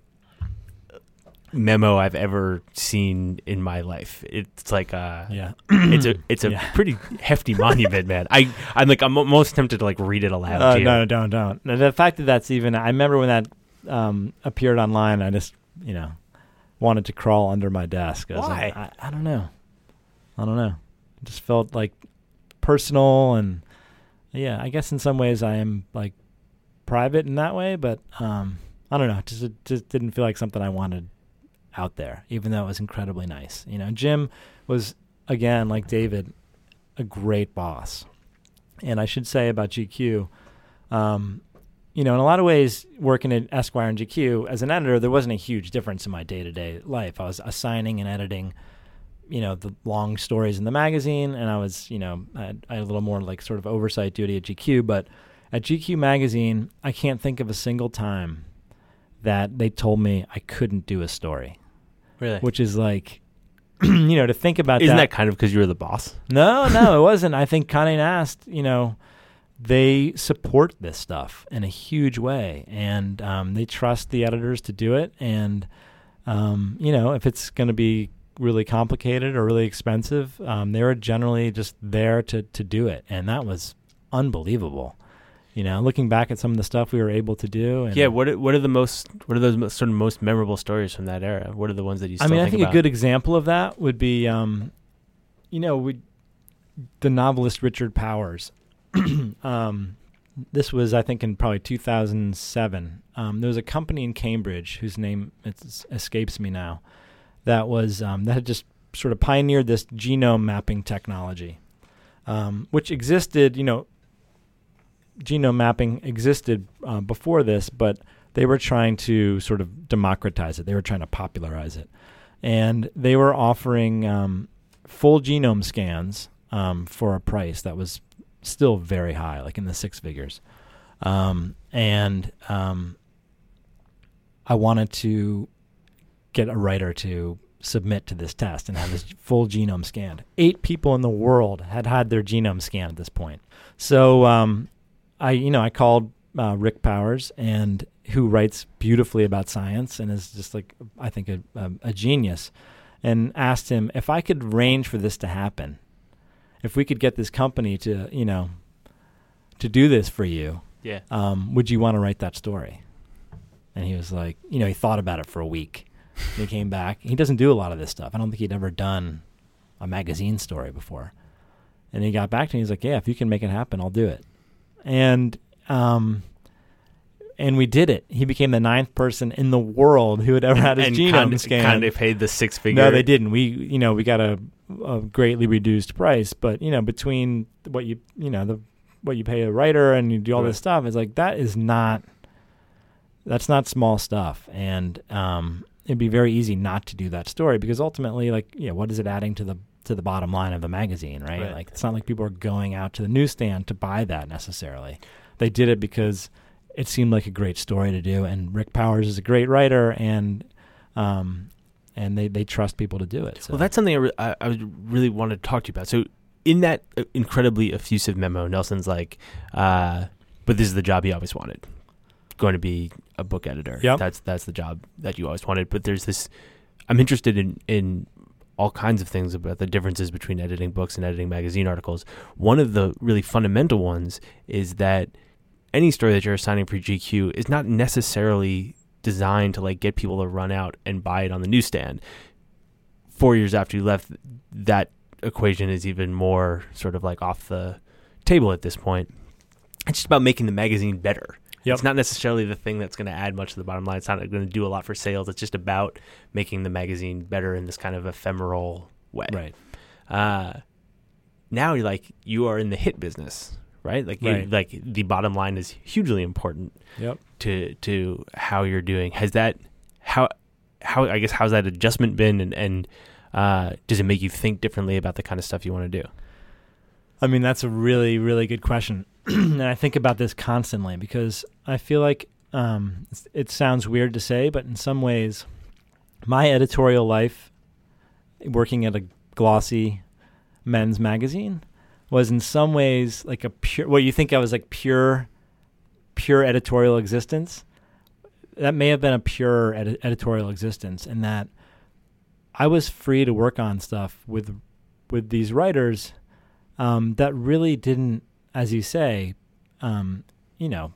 memo I've ever seen in my life. It's like uh yeah. it's a it's a Yeah. pretty hefty monument, man. I I'm like I'm almost tempted to like read it aloud. Uh, to you. no, no, don't, don't. No, the fact that that's even, I remember when that um, appeared online, I just, you know, wanted to crawl under my desk. I was Why? like, I, I don't know. I don't know. It just felt like personal, and yeah, I guess in some ways I am like private in that way, but um, I don't know. It just, it just didn't feel like something I wanted out there, even though it was incredibly nice. You know, Jim was, again, like David, a great boss. And I should say about G Q, um, you know, in a lot of ways, working at Esquire and G Q as an editor, there wasn't a huge difference in my day-to-day life. I was assigning and editing, you know, the long stories in the magazine, and I was, you know, I had, I had a little more like sort of oversight duty at G Q. But at G Q magazine, I can't think of a single time that they told me I couldn't do a story, Really? which is like, you know, to think about Isn't that. that kind of because you were the boss? No, no, it wasn't. I think Condé Nast, you know, they support this stuff in a huge way, and um, they trust the editors to do it. And, um, you know, if it's going to be really complicated or really expensive, um, they were generally just there to, to do it. And that was unbelievable. You know, looking back at some of the stuff we were able to do. And Yeah. What are, what are the most what are those most, sort of most memorable stories from that era? What are the ones that you? Still I mean, think I think about? a good example of that would be, um, you know, we, the novelist Richard Powers. um, this was, I think, in probably two thousand seven. Um, there was a company in Cambridge whose name it's, escapes me now, that was um, that had just sort of pioneered this genome mapping technology, um, which existed, you know. Genome mapping existed uh, before this, but they were trying to sort of democratize it. They were trying to popularize it. And they were offering um, full genome scans um, for a price that was still very high, like in the six figures. Um, and um, I wanted to get a writer to submit to this test and have this full genome scanned. Eight people in the world had had their genome scanned at this point. So um, I, you know, I called uh, Rick Powers, and who writes beautifully about science and is just like, I think, a, a, a genius, and asked him if I could arrange for this to happen, if we could get this company to, you know, to do this for you, Yeah. um, would you want to write that story? And he was like, you know, he thought about it for a week. And he came back. He doesn't do a lot of this stuff. I don't think he'd ever done a magazine story before. And he got back to me. He's like, yeah, if you can make it happen, I'll do it. And um, and we did it. He became the ninth person in the world who had ever had his and genome kind of, scanned. kind of paid the six figure. No, they didn't. We, you know, we got a, a greatly reduced price, but you know, between what you, you know, the what you pay a writer and you do all Right. this stuff, it's like that is not, that's not small stuff, and um, it'd be very easy not to do that story because ultimately, like, you know, what is it adding to the to the bottom line of the magazine, right? Right. Like, it's not like people are going out to the newsstand to buy that necessarily. They did it because it seemed like a great story to do, and Rick Powers is a great writer, and um, and they, they trust people to do it. So. Well, that's something I, re- I, I would really want to talk to you about. So, in that uh, incredibly effusive memo, Nelson's like, uh, "But this is the job he always wanted." going to be a book editor. Yep. That's that's the job that you always wanted. But there's this, I'm interested in, in all kinds of things about the differences between editing books and editing magazine articles. One of the really fundamental ones is that any story that you're assigning for G Q is not necessarily designed to like get people to run out and buy it on the newsstand. Four years after you left, that equation is even more sort of like off the table at this point. It's just about making the magazine better. Yep. It's not necessarily the thing that's going to add much to the bottom line. It's not going to do a lot for sales. It's just about making the magazine better in this kind of ephemeral way. Right. Uh, now you're like, you are in the hit business, right? Like, you, Right. like the bottom line is hugely important Yep. to to how you're doing. Has that how how I guess how's that adjustment been, and and uh, does it make you think differently about the kind of stuff you want to do? I mean, that's a really, really good question. And I think about this constantly because I feel like um, it sounds weird to say, but in some ways, my editorial life, working at a glossy men's magazine, was in some ways like a pure, what you think I was like pure, pure editorial existence. That may have been a pure edi- editorial existence in that I was free to work on stuff with with these writers um, that really didn't, as you say, um, you know,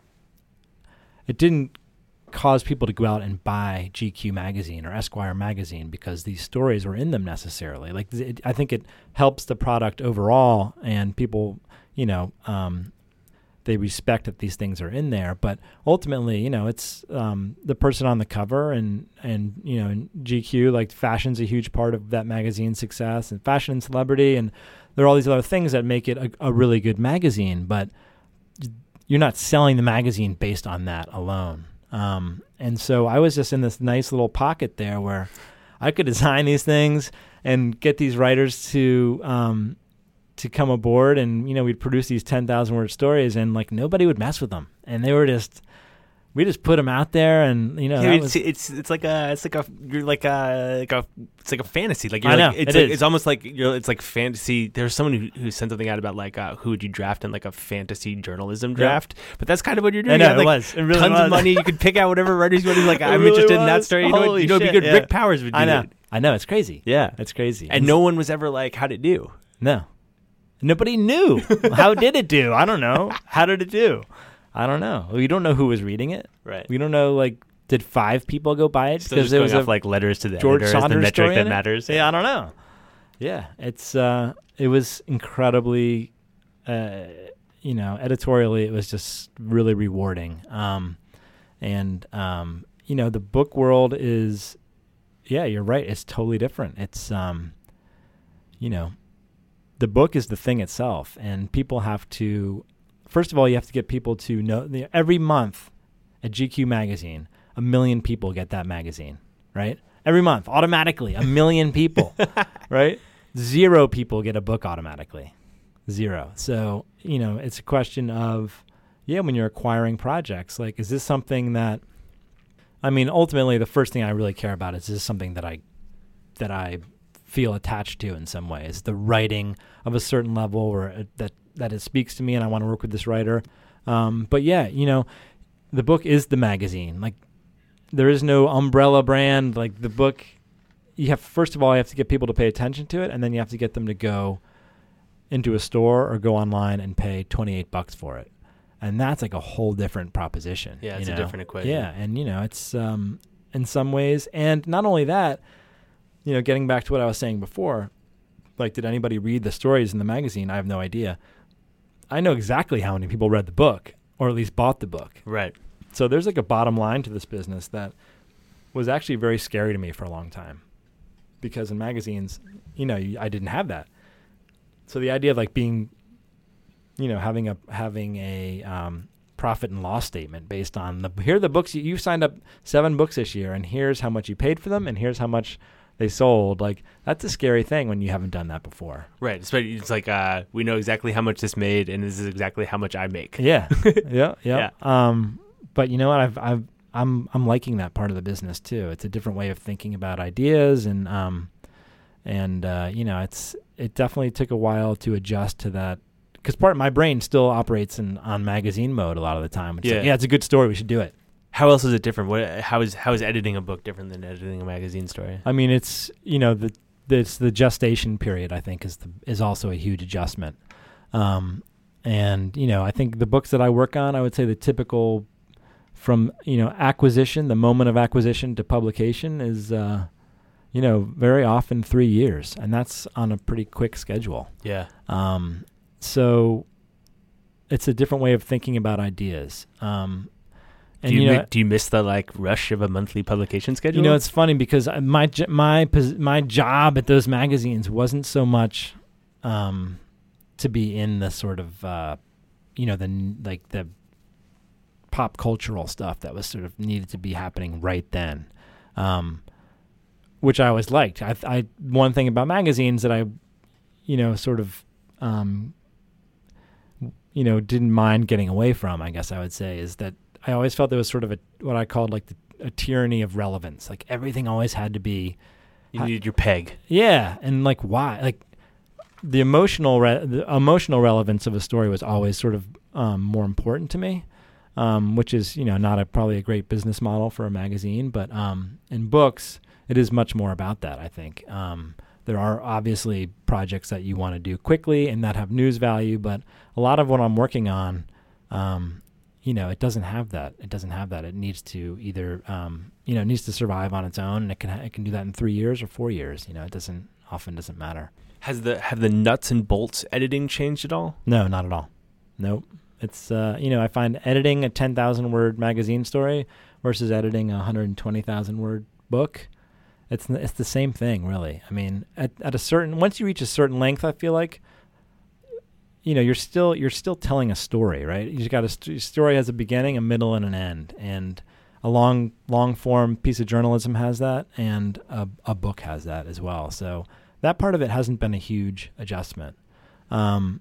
it didn't cause people to go out and buy G Q magazine or Esquire magazine because these stories were in them necessarily. Like, it, I think it helps the product overall, and people, you know, um, they respect that these things are in there. But ultimately, you know, it's um, the person on the cover, and and you know, in G Q, like, fashion's a huge part of that magazine's success, and fashion and celebrity, and there are all these other things that make it a, a really good magazine. But you're not selling the magazine based on that alone. Um, and so I was just in this nice little pocket there where I could design these things and get these writers to um, to come aboard, and you know, we'd produce these ten thousand word stories, and like nobody would mess with them, and they were just we just put them out there, and you know, Yeah, that it's, was, it's it's like a it's like a you're like a like a it's like a fantasy. Like you're I know, like, it's it like, is. it's almost like you're it's like fantasy. There's someone who, who sent something out about like uh, who would you draft in like a fantasy journalism draft, but that's kind of what you're doing. I know, You have, it like, was. It really tons was. of money. You could pick out whatever writers you want. Like, It I'm really interested in that was. story. You know, what, Holy you know, it'd be shit, good. yeah. Rick Powers would do I know, it. I know, it's crazy. Yeah, It's crazy, and no one was ever like, how'd it do? No. Nobody knew. How did it do? I don't know. How did it do? I don't know. We don't know who was reading it. Right. We don't know, like, did five people go buy it? Still just there going was off a like letters to the George editor as the Saunders metric story that in it? matters. Yeah, I don't know. Yeah, it's uh, it was incredibly, uh, you know, editorially, it was just really rewarding. Um, and um, you know, the book world is, yeah, you're right. It's totally different. It's, um, you know, the book is the thing itself, and people have to. First of all, you have to get people to know. Every month at G Q magazine, a million people get that magazine, right? Every month, automatically, a million people, right? Zero people get a book automatically. Zero. So, you know, it's a question of, yeah, when you're acquiring projects, like, is this something that, I mean, ultimately, the first thing I really care about is, is this something that I, that I feel attached to in some ways, the writing of a certain level, or uh, that, that it speaks to me and I want to work with this writer. Um, but yeah, you know, the book is the magazine. Like, there is no umbrella brand. Like, the book, you have, first of all, you have to get people to pay attention to it, and then you have to get them to go into a store or go online and pay twenty-eight bucks for it. And that's like a whole different proposition. Yeah, it's you a know? different equation. Yeah, and you know, it's um, in some ways, and not only that, you know, getting back to what I was saying before, like, did anybody read the stories in the magazine? I have no idea. I know exactly how many people read the book, or at least bought the book. Right. So there's like a bottom line to this business that was actually very scary to me for a long time, because in magazines, you know, you, I didn't have that. So the idea of like being, you know, having a having a um, profit and loss statement based on the here are the books you, you signed up seven books this year, and here's how much you paid for them, and here's how much they sold. Like, that's a scary thing when you haven't done that before. Right. It's, it's like uh, we know exactly how much this made, and this is exactly how much I make. Yeah, yeah, yeah. Yeah. Um, but you know what? I've, I've, I'm, I'm liking that part of the business too. It's a different way of thinking about ideas, and, um, and uh, you know, it's, it definitely took a while to adjust to that, because part of my brain still operates in on magazine mode a lot of the time. It's Yeah. like, yeah, it's a good story. We should do it. How else is it different? What how is how is editing a book different than editing a magazine story? I mean, it's you know the it's the gestation period. I think is the is also a huge adjustment. Um, and you know, I think the books that I work on, I would say the typical from you know acquisition, the moment of acquisition to publication is uh, you know very often three years, and that's on a pretty quick schedule. Yeah. Um, so it's a different way of thinking about ideas. Um, And do you, you know, mi- do you miss the like rush of a monthly publication schedule? You know, it's funny because I- my j- my pos- my job at those magazines wasn't so much um, to be in the sort of uh, you know the n- like the pop cultural stuff that was sort of needed to be happening right then, um, which I always liked. I, I one thing about magazines that I you know sort of um, you know didn't mind getting away from, I guess I would say, is that I always felt there was sort of a what I called like the, a tyranny of relevance. Like everything always had to be. You needed your peg. Yeah, and like why? Like the emotional re- the emotional relevance of a story was always sort of um, more important to me, um, which is you know not a probably a great business model for a magazine, but um, in books it is much more about that. I think um, there are obviously projects that you want to do quickly and that have news value, but a lot of what I'm working on. Um, You know, it doesn't have that. It doesn't have that. It needs to either, um, you know, it needs to survive on its own, and it can ha- it can do that in three years or four years. You know, it doesn't often doesn't matter. Has the have the nuts and bolts editing changed at all? No, not at all. Nope. It's uh, you know, I find editing a ten thousand word magazine story versus editing a one hundred twenty thousand word book, it's it's the same thing, really. I mean, at at a certain once you reach a certain length, I feel like. You know, you're still you're still telling a story, right? You got a st- story has a beginning, a middle, and an end, and a long long form piece of journalism has that, and a, a book has that as well. So that part of it hasn't been a huge adjustment. Um,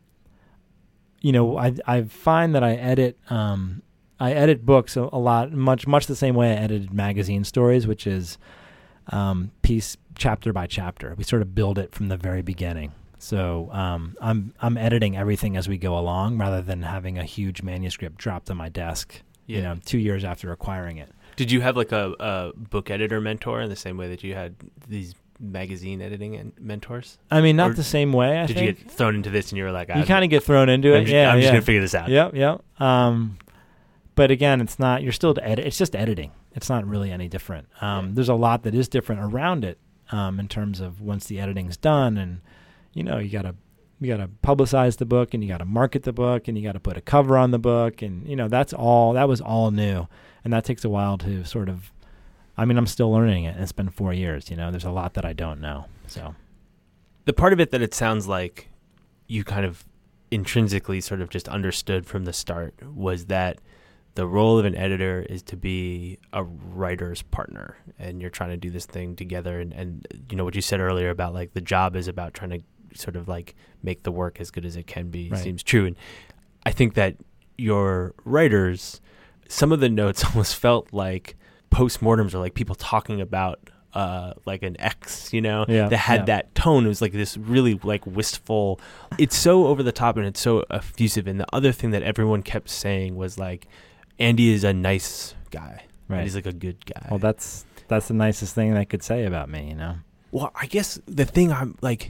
you know, I I find that I edit um, I edit books a, a lot, much much the same way I edited magazine stories, which is um, piece chapter by chapter. We sort of build it from the very beginning. So um, I'm I'm editing everything as we go along, rather than having a huge manuscript dropped on my desk. Yeah. You know, two years after acquiring it. Did you have like a, a book editor mentor in the same way that you had these magazine editing and mentors? I mean, not or the same way. I did think. you get thrown into this and you were like, you kind of get thrown into I'm it? Just, yeah, I'm yeah. just gonna figure this out. Yep, yep. Um, but again, it's not. You're still to edit. It's just editing. It's not really any different. Um, yeah. There's a lot that is different around it um, in terms of once the editing's done, and you know, you gotta. You got to publicize the book, and you got to market the book, and you got to put a cover on the book, and you know that's all. That was all new, and that takes a while to sort of. I mean, I'm still learning it. It's been four years. You know, there's a lot that I don't know. So, the part of it that it sounds like you kind of intrinsically sort of just understood from the start was that the role of an editor is to be a writer's partner, and you're trying to do this thing together. And, and you know what you said earlier about like the job is about trying to sort of like make the work as good as it can be. Right. Seems true. And I think that your writers, some of the notes almost felt like postmortems or like people talking about uh, like an ex, you know, yeah, that had yeah. that tone. It was like this really like wistful, it's so over the top and it's so effusive. And the other thing that everyone kept saying was like, Andy is a nice guy. Right. He's like a good guy. Well, that's, that's the nicest thing they could say about me, you know? Well, I guess the thing I'm like,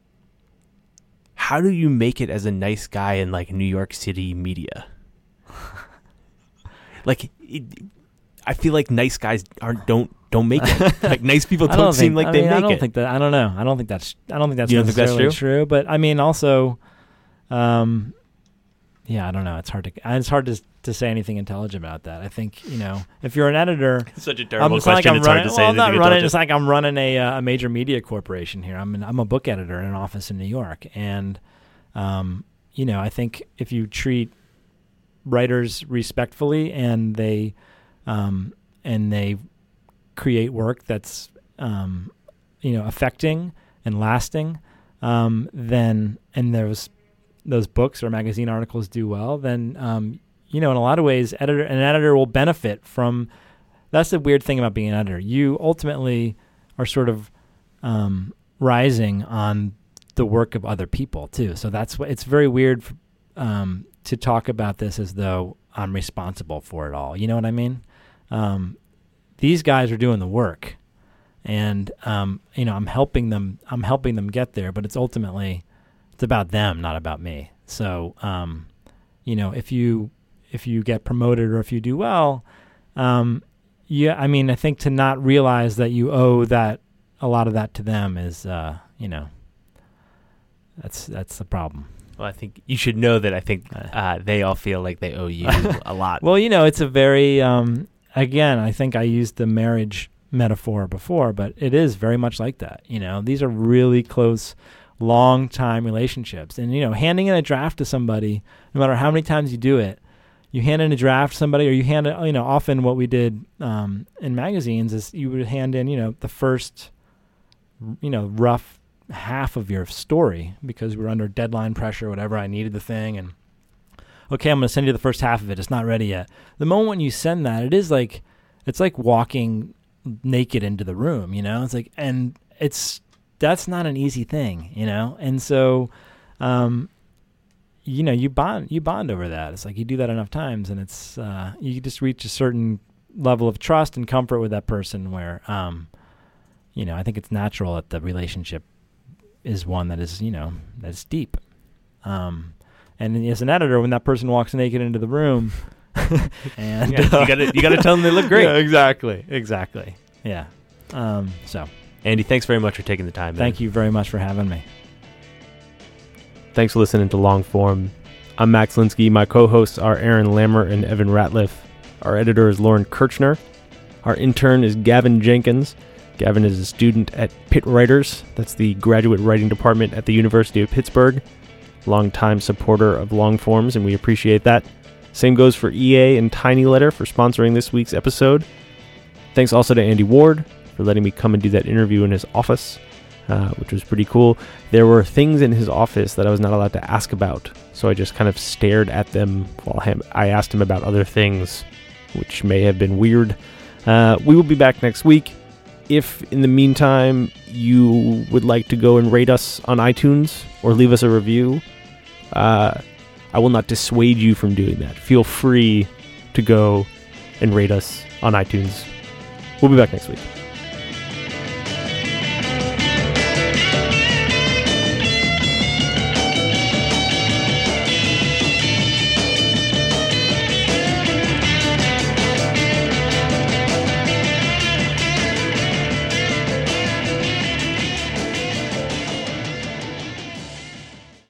how do you make it as a nice guy in like New York City media? like, it, I feel like nice guys aren't don't don't make it. Like nice people don't, don't seem think, like I they mean, make I don't it. think that. I don't know. I don't think that's. I don't think that's You don't think that's necessarily true? true. But I mean, also, um, yeah, I don't know. It's hard to. It's hard to to say anything intelligent about that. I think you know, if you're an editor, It's such a um, terrible it's not like question. I'm It's running, hard to say well, I'm not anything running. intelligent. It's like I'm running a uh, a major media corporation here. I'm an, I'm a book editor in an office in New York, and um, you know, I think if you treat writers respectfully and they um, and they create work that's um, you know affecting and lasting, um, then and those those books or magazine articles do well, then um, you know in a lot of ways, editor an editor will benefit from. That's the weird thing about being an editor. You ultimately are sort of um, rising on the work of other people too. So that's what it's very weird f- um, to talk about this as though I'm responsible for it all. You know what I mean? um, these guys are doing the work, and um, you know, I'm helping them. I'm helping them get there, but it's ultimately it's about them, not about me. So, um, you know, if you if you get promoted or if you do well, um, yeah, I mean, I think to not realize that you owe that a lot of that to them is, uh, you know, that's that's the problem. Well, I think you should know that I think uh, they all feel like they owe you a lot. Well, you know, it's a very, um, again, I think I used the marriage metaphor before, but it is very much like that. You know, these are really close, long-time relationships. And, you know, handing in a draft to somebody, no matter how many times you do it, you hand in a draft to somebody, or you hand it, you know, often what we did um, in magazines is you would hand in, you know, the first, you know, rough half of your story because we were under deadline pressure or whatever. I needed the thing, and okay, I'm going to send you the first half of it. It's not ready yet. The moment when you send that, it is like, it's like walking naked into the room, you know? It's like, and it's, that's not an easy thing, you know? And so, um, you know, you bond, you bond over that. It's like you do that enough times, and it's, uh, you just reach a certain level of trust and comfort with that person where, um, you know, I think it's natural that the relationship is one that is, you know, that's deep. Um, and as an editor, when that person walks naked into the room, and yeah, uh, you gotta you gotta tell them they look great. Yeah, exactly, exactly. Yeah. Um, so, Andy, thanks very much for taking the time. Thank man. you very much for having me. Thanks for listening to Long Form. I'm Max Linsky. My co-hosts are Aaron Lammer and Evan Ratliff. Our editor is Lauren Kirchner. Our intern is Gavin Jenkins. Gavin is a student at Pitt Writers. That's the graduate writing department at the University of Pittsburgh. Longtime supporter of Long Forms, and we appreciate that. Same goes for E A and Tiny Letter for sponsoring this week's episode. Thanks also to Andy Ward for letting me come and do that interview in his office, uh, which was pretty cool. There were things in his office that I was not allowed to ask about, so I just kind of stared at them while him, I asked him about other things, which may have been weird. Uh, we will be back next week. If, in the meantime, you would like to go and rate us on iTunes or leave us a review, uh, I will not dissuade you from doing that. Feel free to go and rate us on iTunes. We'll be back next week.